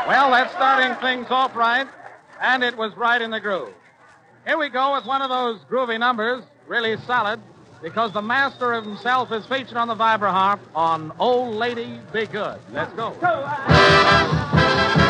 Well, that's starting things off right, and it was right in the groove. Here we go with one of those groovy numbers, really solid, because the master of himself is featured on the vibra harp on Old Lady Be Good. Let's go.